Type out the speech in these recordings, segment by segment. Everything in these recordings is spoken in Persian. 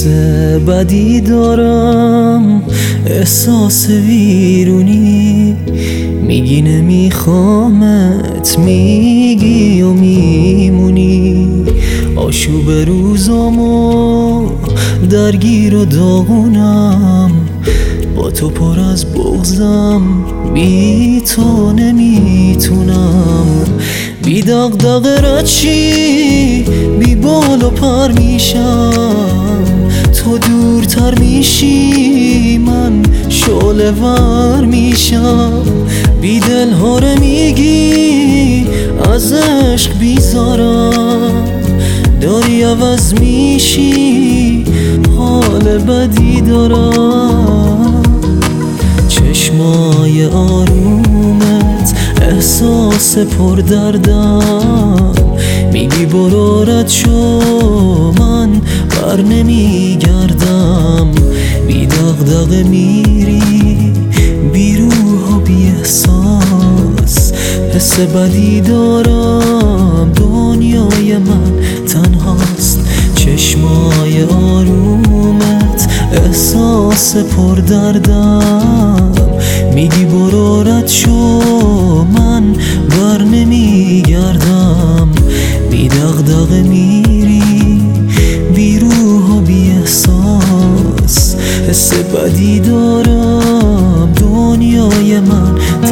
بدی دارم، احساس ویرونی، میگی نمیخوامت، میگی و میمونی. آشوب روزامو درگیر و داغونم، با تو پر از بغضم، بی تو نمیتونم. بی دغدغه رد شی، بی بال و پر میشم، تو دورتر میشی من شعله ور میشم. بی دلهاره میگی از عشق بیزارم، داری عوض میشی، حال بدی دارم. چشمای آرومت احساس پردردم، میگی برو رد شو، من بر نمیگردم. بی دغدغه میری، بی روح و بی احساس، حس بدی دارم، دنیای من تنهاست. چشمای آرومت احساس پردردم، میگی برو رد شو، من بر نمیگردم. بی دغدغه میری، بی روح و بی احساس، حس بدی دارم، دنیای من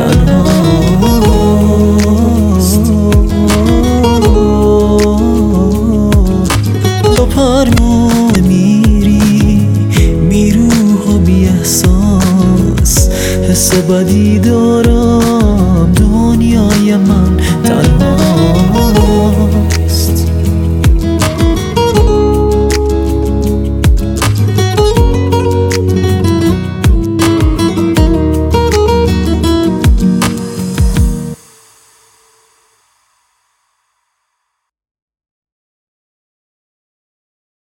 تنهاست. تو پرمون میری، بی روح و بی احساس، حس بدی دارم، دنیای من تنهاست.